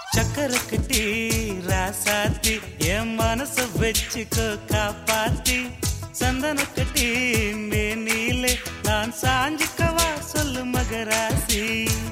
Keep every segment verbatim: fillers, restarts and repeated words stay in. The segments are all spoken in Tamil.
சக்கரை கட்டி ராசாத்தி என் மனச வச்சுக்கோ காப்பாத்தி சந்தன கட்டி மேனிலே நான் சாஞ்சிக்கவா சொல்லு மகராசி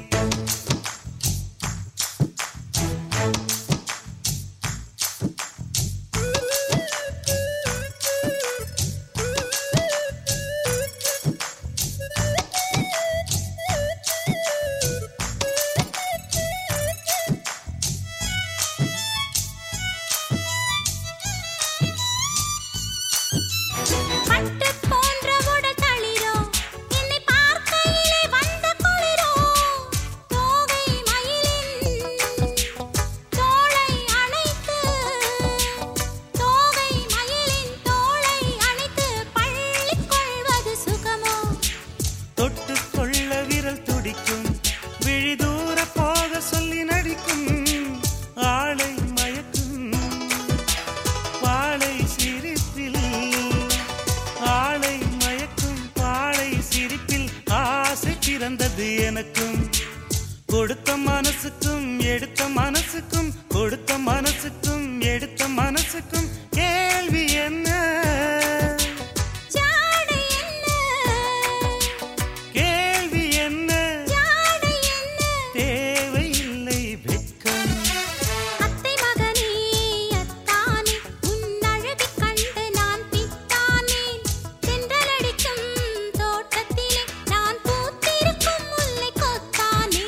எனக்கும் கொடுத்த மனசுக்கும் எடுத்த மனசுக்கும் கொடுத்த மனசுக்கும் எடுத்த மனசுக்கும் கேள்வி என்ன கேள்வி என்ன தேவையில்லை வெட்கம் அத்தை மகனே அத்தானே உன்னழகை கண்டு நான் பித்தானேன் தென்றலடிக்கும் தோட்டத்திலே நான் பூத்திருக்கும் முல்லை கொத்தானே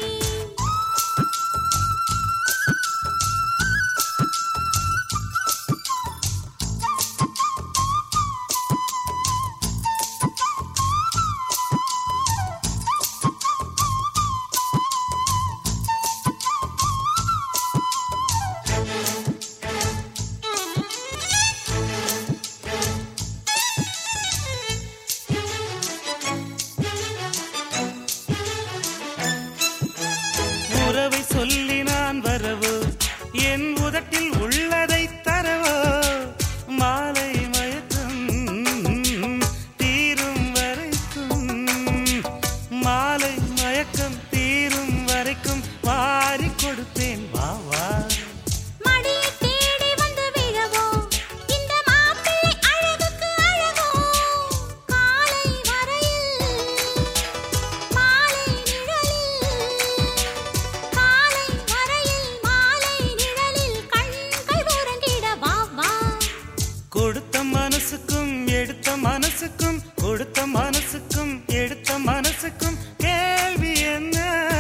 உறவை சொல்லி நான் வரவோ என் உதட்டில் உள்ளதை தரவோ மாலை மயக்கம் தீரும் வரைக்கும் மாலை மயக்கம் தீரும் வரைக்கும் வாரி கொடுப்பேன் வா வா மடியை தேடி வந்து விழவோ இந்த மாப்பிள்ளை அழகுக்கு அழகோ காலை வரையில் மாலை நிழலில் காலை வரையில் மாலை நிழலில் கண்கள் உறங்கிட வா வா கொடுத்த மனசுக்கும் எடுத்த மனசுக்கும் கொடுத்த மனசுக்கும் எடுத்த மனசுக்கும் கேள்வி என்ன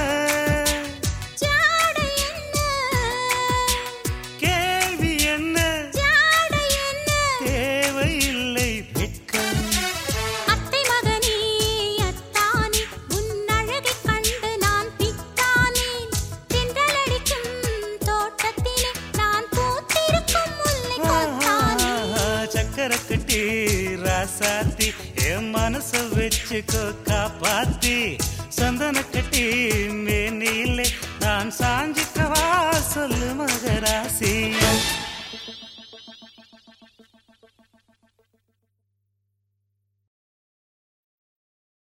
ஜாடை என்ன கேள்வி என்ன ஜாடை என்ன தேவையில்லை வெட்கம் அத்தை மகனே அத்தானே உன்னழகை கண்டு நான் பித்தானேன் தென்றலடிக்கும் தோட்டத்திலே நான் பூத்திருக்கும் முல்லை கொத்தானே சக்கரை கட்டி ராசாத்தி என் மனச வச்சுக்கோ காப்பாத்தி சந்தன கட்டி மேனிலே நான் சாஞ்சிக்கவா சொல்லு மகராசி